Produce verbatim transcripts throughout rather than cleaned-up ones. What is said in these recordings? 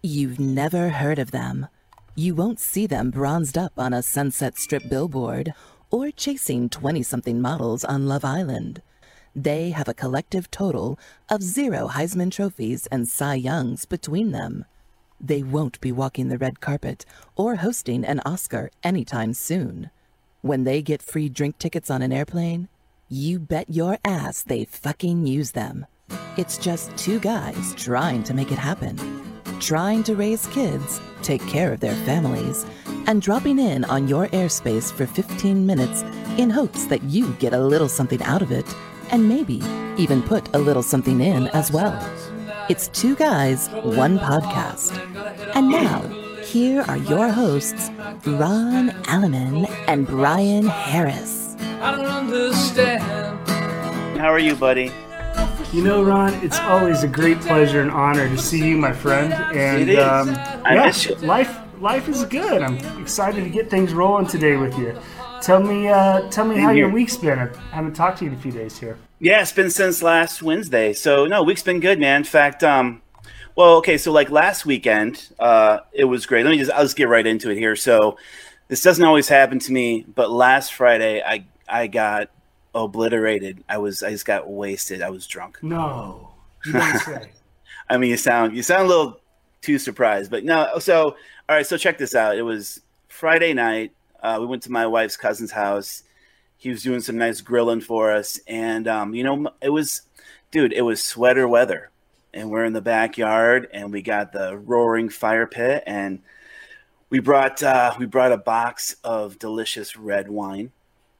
You've never heard of them. You won't see them bronzed up on a Sunset Strip billboard or chasing twenty-something models on Love Island. They have a collective total of zero Heisman Trophies and Cy Youngs between them. They won't be walking the red carpet or hosting an Oscar anytime soon. When they get free drink tickets on an airplane, you bet your ass they fucking use them. It's just two guys trying to make it happen. Trying to raise kids, take care of their families, and dropping in on your airspace for fifteen minutes in hopes that you get a little something out of it and maybe even put a little something in as well. It's Two Guys, One Podcast. And now, here are your hosts, Ron Alleman and Brian Harris. I don't understand. How are you, buddy? You know, Ron, it's always a great pleasure and honor to see you, my friend. And it is. Um, I yeah, miss you. Life, life is good. I'm excited to get things rolling today with you. Tell me, uh, tell me how here. your week's been. I haven't talked to you in a few days here. Yeah, it's been since last Wednesday. So, no, week's been good, man. In fact, um, well, okay, so like last weekend, uh, it was great. Let me just, I'll just get right into it here. So, this doesn't always happen to me, but last Friday, I, I got obliterated. I was, I just got wasted. I was drunk. No, you don't say. I mean, you sound, you sound a little too surprised, but no. So, all right, so check this out. It was Friday night. Uh, we went to my wife's cousin's house. He was doing some nice grilling for us. And, um, you know, it was, dude, it was sweater weather. And we're in the backyard, and we got the roaring fire pit. And we brought uh, we brought a box of delicious red wine.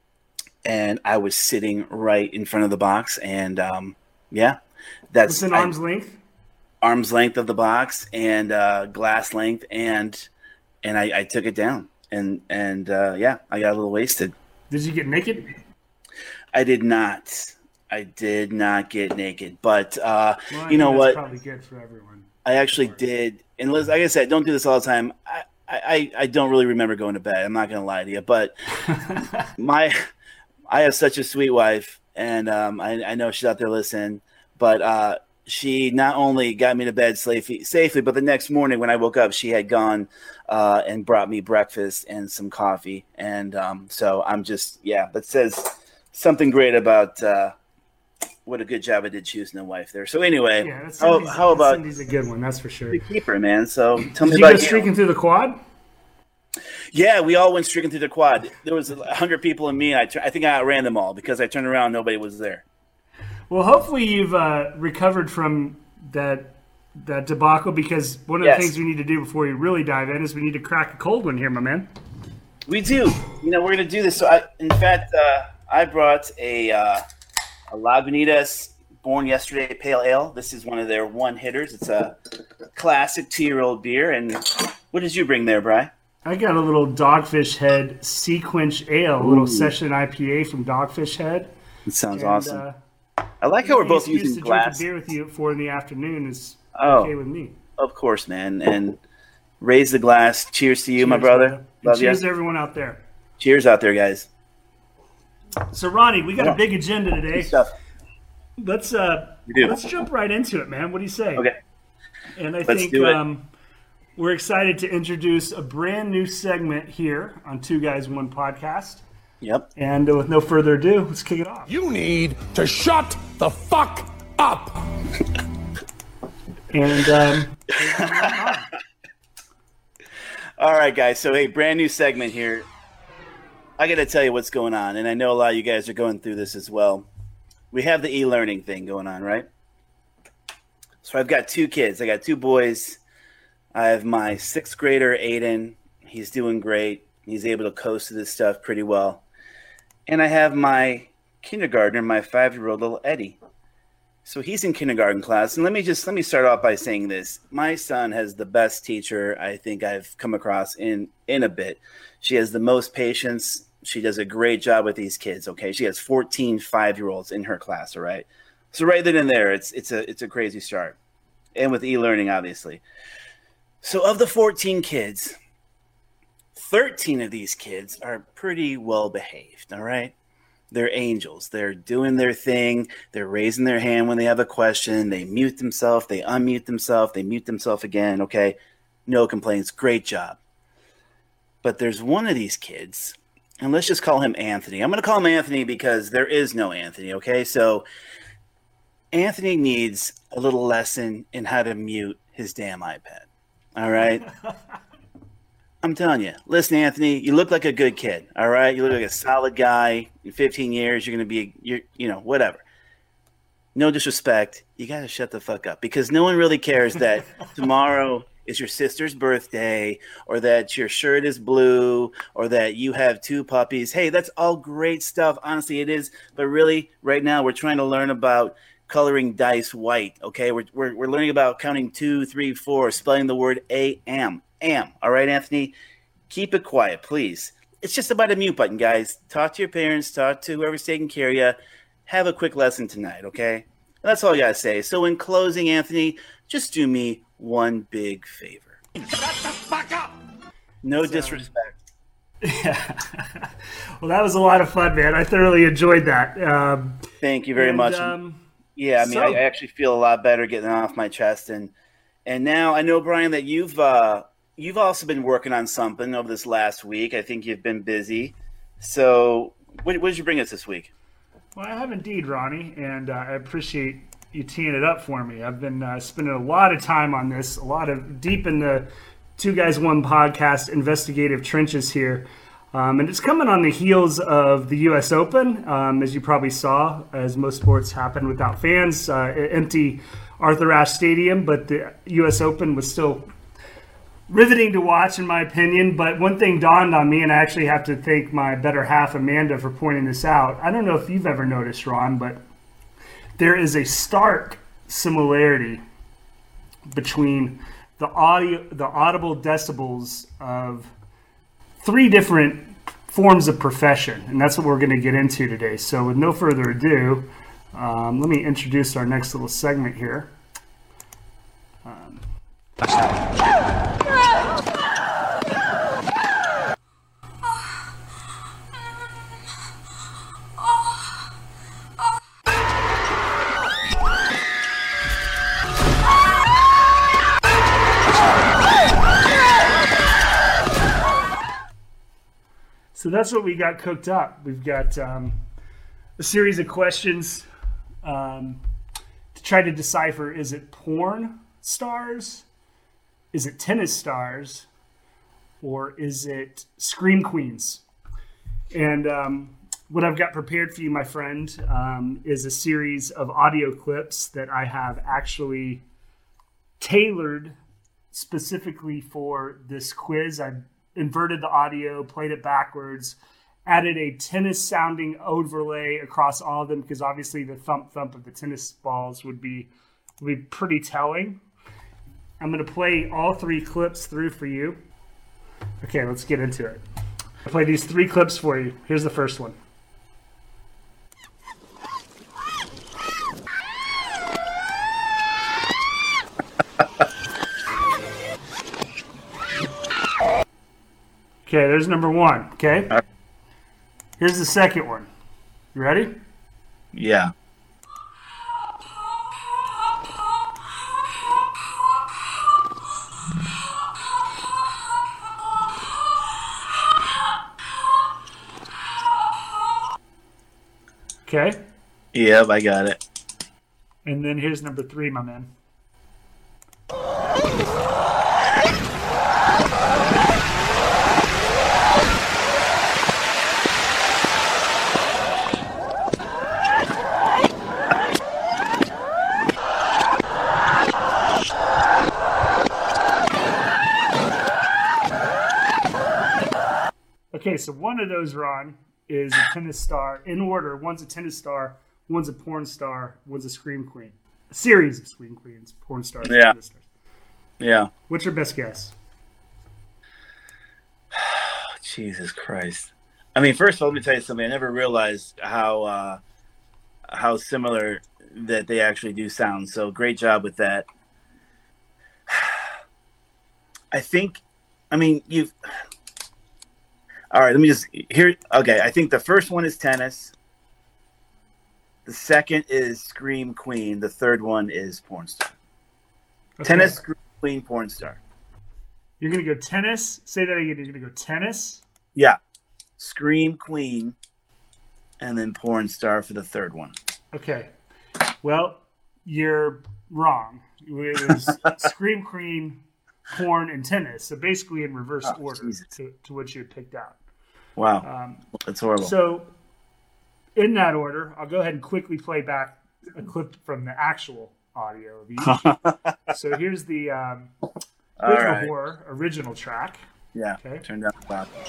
And I was sitting right in front of the box. And, um, yeah, that's What's an I, arm's length? arm's length of the box and uh, glass length. And and I, I took it down. And, and uh, yeah, I got a little wasted. Did you get naked? I did not. I did not get naked. But uh, Well, I you know think what? that's probably good for everyone. I actually did. And Liz, like I said, don't do this all the time. I, I, I don't really remember going to bed. I'm not going to lie to you. But my, I have such a sweet wife. And um, I, I know she's out there listening. But uh, she not only got me to bed safely, safely, but the next morning when I woke up, she had gone uh, and brought me breakfast and some coffee. And um, so I'm just, yeah, that says something great about uh, what a good job I did choosing a wife there. So anyway, Yeah, that's how, Cindy's, how about Cindy's a good one, that's for sure. the keeper, man? So tell me Did you about go you. streaking through the quad? Yeah, we all went streaking through the quad. There was a hundred people and me. And I, tur- I think I outran them all because I turned around, nobody was there. Well, hopefully you've uh, recovered from that that debacle, because one of Yes. the things we need to do before we really dive in is we need to crack a cold one here, my man. We do. You know, we're going to do this. So, I, in fact, uh, I brought a, uh, a Lagunitas Born Yesterday Pale Ale. This is one of their one hitters. It's a classic two-year-old beer. And what did you bring there, Bri? I got a little Dogfish Head Sequence Ale, a little Ooh. session I P A from Dogfish Head. It sounds And, awesome. Uh, I like how we're any both excuse using to drink glass. a beer with you at four in the afternoon is Oh. okay with me. Of course, man. And raise the glass. Cheers to you, my Cheers, brother. And Love cheers you. to everyone out there. Cheers out there, guys. So, Ronnie, we got Yeah. a big agenda today. Good stuff. Let's uh, We do. let's jump right into it, man. What do you say? Okay. And I Let's think do it. um, we're excited to introduce a brand new segment here on Two Guys One Podcast. Yep. And uh, with no further ado, let's kick it off. You need to shut the fuck up. And um, All right, guys. So, hey, brand new segment here. I got to tell you what's going on, and I know a lot of you guys are going through this as well. We have the e-learning thing going on, right? So I've got two kids. I got two boys. I have my sixth grader, Aiden. He's doing great. He's able to coast to this stuff pretty well. And I have my kindergartner, my five-year-old little Eddie. So he's in kindergarten class. And let me just let me start off by saying this. My son has the best teacher I think I've come across in, in a bit. She has the most patience. She does a great job with these kids, okay? She has fourteen five-year-olds in her class, all right? So right then and there, it's it's a it's a crazy start. And with e-learning, obviously. So of the fourteen kids, thirteen of these kids are pretty well behaved, all right? They're angels. They're doing their thing. They're raising their hand when they have a question. They mute themselves. They unmute themselves. They mute themselves again, okay? No complaints. Great job. But there's one of these kids, and let's just call him Anthony. I'm going to call him Anthony because there is no Anthony, okay? So Anthony needs a little lesson in how to mute his damn iPad, all right? I'm telling you. Listen, Anthony, you look like a good kid, all right? You look like a solid guy. In fifteen years, you're going to be, you're, you know, whatever. No disrespect. You got to shut the fuck up because no one really cares that tomorrow – is your sister's birthday, or that your shirt is blue, or that you have two puppies. Hey, that's all great stuff. Honestly, it is. But really, right now, we're trying to learn about coloring dice white, okay? We're, we're, we're learning about counting two, three, four, spelling the word A-M. Am. All right, Anthony? Keep it quiet, please. It's just about a mute button, guys. Talk to your parents. Talk to whoever's taking care of you. Have a quick lesson tonight, okay? That's all I got to say. So in closing, Anthony, just do me one big favor. Shut the fuck up! No so, disrespect. Yeah. Well, that was a lot of fun, man. I thoroughly enjoyed that. Um, Thank you very and, much. Um, yeah, I mean, so, I, I actually feel a lot better getting off my chest, and and now I know, Brian, that you've uh, you've also been working on something over this last week. I think you've been busy. So, what, what did you bring us this week? Well, I have indeed, Ronnie, and uh, I appreciate you teeing it up for me. I've been uh, spending a lot of time on this, a lot of deep in the Two Guys One podcast investigative trenches here. Um, and it's coming on the heels of the U S Open, um, as you probably saw, as most sports happen without fans, uh, empty Arthur Ashe Stadium, but the U S Open was still riveting to watch, in my opinion. But one thing dawned on me, and I actually have to thank my better half, Amanda, for pointing this out. I don't know if you've ever noticed, Ron, but there is a stark similarity between the audio, the audible decibels of three different forms of profession, and that's what we're going to get into today. So with no further ado, um, let me introduce our next little segment here. Um, So that's what we got cooked up. We've got um, a series of questions um, to try to decipher, is it porn stars, is it tennis stars, or is it scream queens? And um, what I've got prepared for you, my friend, um, is a series of audio clips that I have actually tailored specifically for this quiz. I inverted the audio, played it backwards, added a tennis sounding overlay across all of them because obviously the thump thump of the tennis balls would be would be pretty telling. I'm going to play all three clips through for you. Okay, let's get into it. I'll play these three clips for you. Here's the first one. Okay, there's number one, okay? Here's the second one. You ready? Yeah. Okay? Yep, I got it. And then here's number three, my man. Okay, so one of those, Ron, is a tennis star in order. One's a tennis star, one's a porn star, one's a scream queen. A series of scream queens, porn stars, yeah. tennis stars. Yeah. What's your best guess? Jesus Christ. I mean, first of all, let me tell you something. I never realized how uh, how similar that they actually do sound. So great job with that. I think, I mean, you've... All right, let me just here. Okay, I think the first one is tennis. The second is scream queen. The third one is porn star. Okay. Tennis, scream queen, porn star. You're going to go tennis. Say that again. You're going to go tennis. Yeah. Scream Queen. And then porn star for the third one. Okay. Well, you're wrong. It was Scream Queen, porn, and tennis. So basically in reverse oh, order to, to what you had picked out. Wow. Um, That's horrible. So in that order, I'll go ahead and quickly play back a clip from the actual audio of each. So here's the um, here's right. the horror original track. Yeah. Okay. Turn down the loud.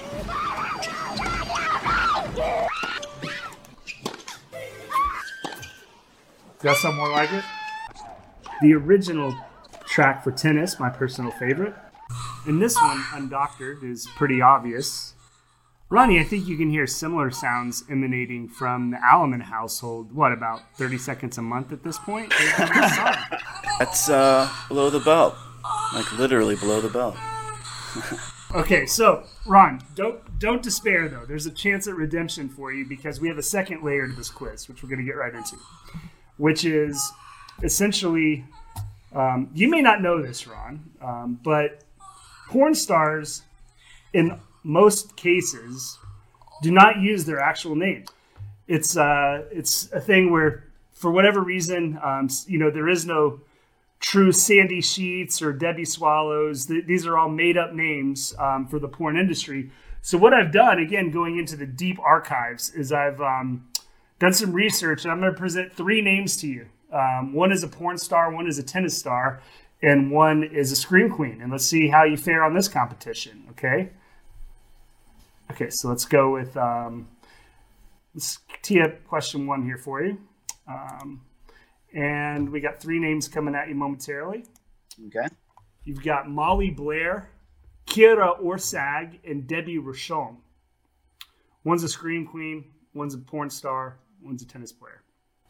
Got some more like it? The original track for tennis, my personal favorite. And this one, Undoctored, is pretty obvious. Ronnie, I think you can hear similar sounds emanating from the Alleman household, what, about thirty seconds a month at this point? That's uh, below the belt. Like literally below the belt. Okay, so, Ron, don't don't despair, though. There's a chance at redemption for you because we have a second layer to this quiz, which we're going to get right into, which is essentially, um, you may not know this, Ron, um, but porn stars, in most cases, do not use their actual name. It's uh, it's a thing where, for whatever reason, um, you know, there is no true Sandy Sheets or Debbie Swallows. Th- these are all made-up names um, for the porn industry. So what I've done, again, going into the deep archives, is I've um, done some research, and I'm going to present three names to you. Um, one is a porn star, one is a tennis star, and one is a scream queen. And let's see how you fare on this competition, okay? Okay, so let's go with, um, let's tee up question one here for you. Um, and we got three names coming at you momentarily. Okay. You've got Molly Blair, Kira Orsag, and Debbie Rochon. One's a scream queen, one's a porn star, one's a tennis player.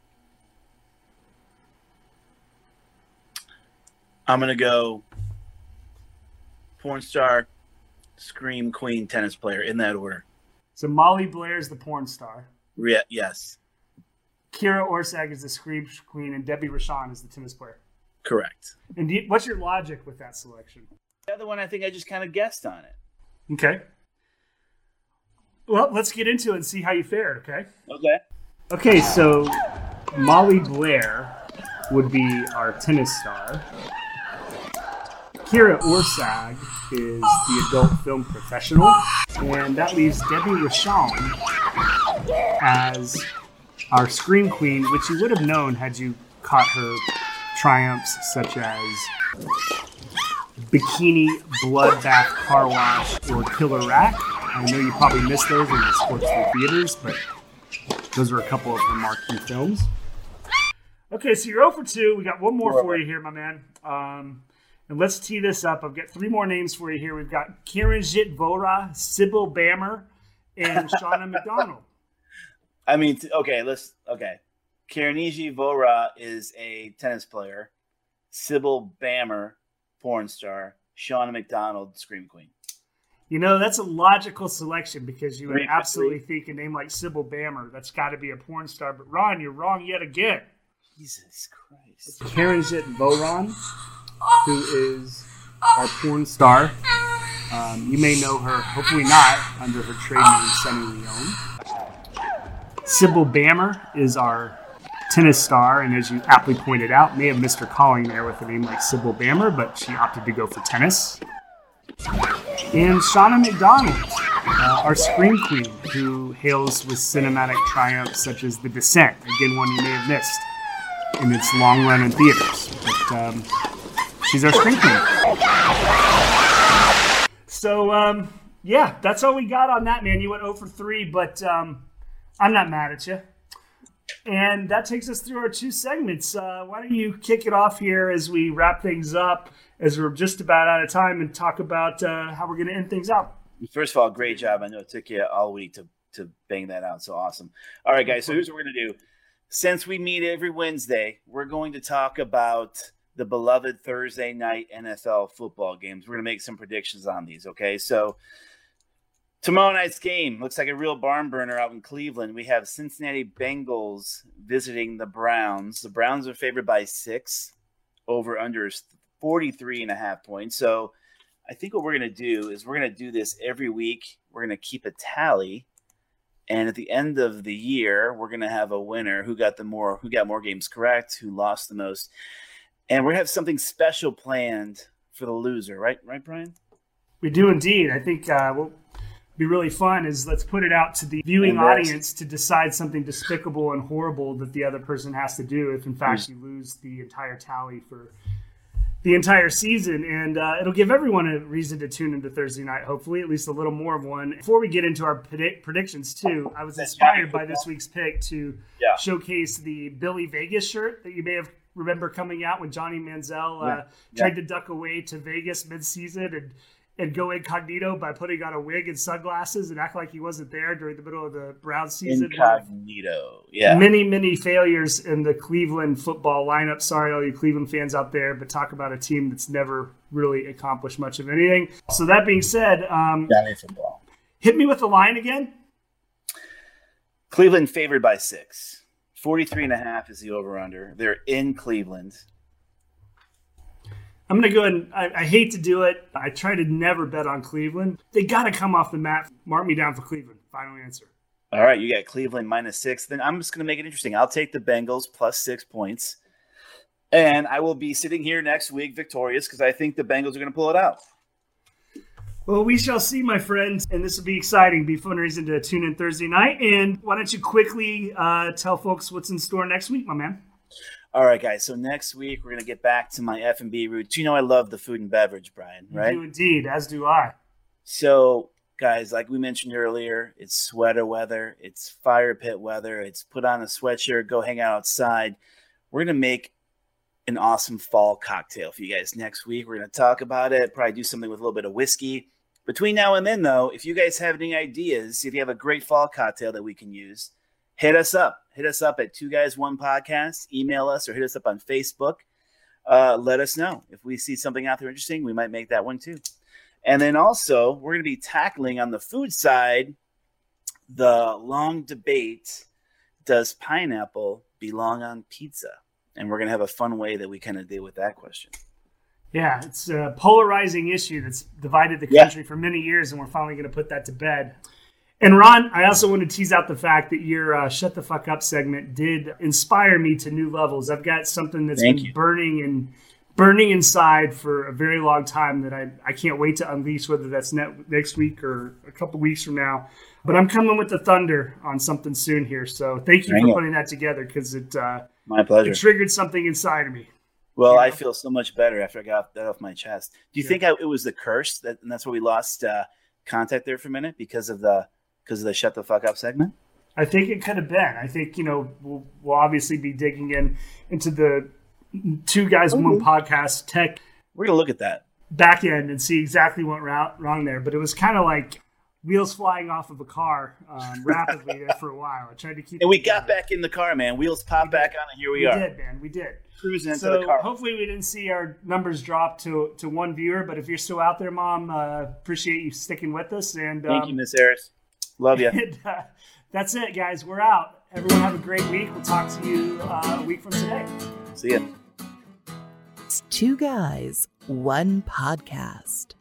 I'm going to go porn star, scream queen, tennis player, in that order. So Molly Blair is the porn star. Re- yes. Kira Orsag is the scream queen, and Debbie Rochon is the tennis player. Correct. And do you, what's your logic with that selection? The other one, I think I just kind of guessed on it. Okay. Well, let's get into it and see how you fared, okay? Okay. Okay, so Molly Blair would be our tennis star. Kira Orsag is the adult film professional. And that leaves Debbie Rochon as our scream queen, which you would have known had you caught her triumphs such as Bikini, Bloodbath, Car Wash, or Killer Rack. I know you probably missed those in the sports theaters, but those are a couple of her marquee films. Okay, so you're zero for two. We got one more for you here, my man. Um, and let's tee this up. I've got three more names for you here. We've got Kiranjit Vora, Sybil Bammer, and Shauna McDonald. I mean, okay, let's, okay. Kiranjit Vora is a tennis player. Sybil Bammer, porn star. Shauna McDonald, scream queen. You know, that's a logical selection because you would absolutely think a name like Sybil Bammer, that's got to be a porn star. But Ron, you're wrong yet again. Jesus Christ. It's Kiranjit Voron, who is our porn star. Um, you may know her, hopefully not, under her trade name Sunny Leone. Sybil Bammer is our tennis star, and as you aptly pointed out, may have missed her calling there with a name like Sybil Bammer, but she opted to go for tennis. And Shauna McDonald, uh, our scream queen, who hails with cinematic triumphs such as The Descent, again one you may have missed in its long run in theaters. But um, she's our scream queen. So, um, yeah, that's all we got on that, man. You went zero for three, but um, I'm not mad at you. And that takes us through our two segments. Uh, why don't you kick it off here as we wrap things up, as we're just about out of time, and talk about uh, how we're going to end things out. First of all, great job. I know it took you all week to, to bang that out. So awesome. All right, guys. So here's what we're going to do. Since we meet every Wednesday, we're going to talk about the beloved Thursday night N F L football games. We're going to make some predictions on these, okay? So tomorrow night's game looks like a real barn burner out in Cleveland. We have Cincinnati Bengals visiting the Browns. The Browns are favored by six. Over under is forty-three and a half points. So I think what we're going to do is we're going to do this every week. We're going to keep a tally. And at the end of the year, we're going to have a winner who got the more, who got more games correct, who lost the most. And we're going to have something special planned for the loser. Right, right, Brian? We do indeed. I think uh, what would be really fun is let's put it out to the viewing And audience to decide something despicable and horrible that the other person has to do if, in fact, Hmm. you lose the entire tally for the entire season. And uh, it'll give everyone a reason to tune into Thursday night, hopefully, at least a little more of one. Before we get into our predict- predictions, too, I was inspired by this week's pick to Yeah. showcase the Billy Vegas shirt that you may have remember coming out when Johnny Manziel uh, Yeah. tried to duck away to Vegas midseason and and go incognito by putting on a wig and sunglasses and act like he wasn't there during the middle of the Browns season. Incognito. Yeah. Many, many failures in the Cleveland football lineup. Sorry, all you Cleveland fans out there, but talk about a team that's never really accomplished much of anything. So that being said, um, Johnny football. hit me with the line again. Cleveland favored by six. forty-three and a half is the over-under. They're in Cleveland. I'm going to go ahead and I, I hate to do it. I try to never bet on Cleveland. They got to come off the map. Mark me down for Cleveland. Final answer. All right, you got Cleveland minus six. Then I'm just going to make it interesting. I'll take the Bengals plus six points. And I will be sitting here next week victorious because I think the Bengals are going to pull it out. Well, we shall see, my friends, and this will be exciting. Be fun reason to tune in Thursday night. And why don't you quickly uh, tell folks what's in store next week, my man? All right, guys. So next week we're going to get back to my F and B roots. You know I love the food and beverage, Brian, right? You do indeed, as do I. So, guys, like we mentioned earlier, it's sweater weather. It's fire pit weather. It's put on a sweatshirt, go hang out outside. We're going to make an awesome fall cocktail for you guys next week. We're going to talk about it, probably do something with a little bit of whiskey. Between now and then, though, if you guys have any ideas, if you have a great fall cocktail that we can use, hit us up. Hit us up at Two Guys One Podcast. Email us or hit us up on Facebook. Uh, let us know. If we see something out there interesting, we might make that one too. And then also, we're going to be tackling on the food side the long debate, does pineapple belong on pizza? And we're going to have a fun way that we kind of deal with that question. Yeah, it's a polarizing issue that's divided the Yeah. country for many years, and we're finally going to put that to bed. And Ron, I also want to tease out the fact that your uh, Shut the Fuck Up segment did inspire me to new levels. I've got something that's Thank been you. burning and burning inside for a very long time that I, I can't wait to unleash, whether that's net, next week or a couple weeks from now. But I'm coming with the thunder on something soon here. So thank you Bring for it. putting that together because it, uh, My pleasure. it triggered something inside of me. Well, You I know? feel so much better after I got that off my chest. Do you Yeah. think I, it was the curse that, and that's why we lost uh, contact there for a minute because of the because of the Shut the Fuck Up segment? I think it could have been. I think, you know, we'll, we'll obviously be digging in into the Two Guys One Podcast tech We're gonna look at that. back end and see exactly what went wrong there. But it was kind of like wheels flying off of a car um, rapidly there for a while. I tried to keep And we it got together. back in the car, man. Wheels pop back on, and here we, We are did, man. We did. cruising into So the car. hopefully we didn't see our numbers drop to to one viewer. But if you're still out there, Mom, uh, appreciate you sticking with us. And Thank um, you, Miss Harris. Love you. And, uh, that's it, guys. We're out. Everyone have a great week. We'll talk to you uh, a week from today. See ya. It's Two Guys, One Podcast.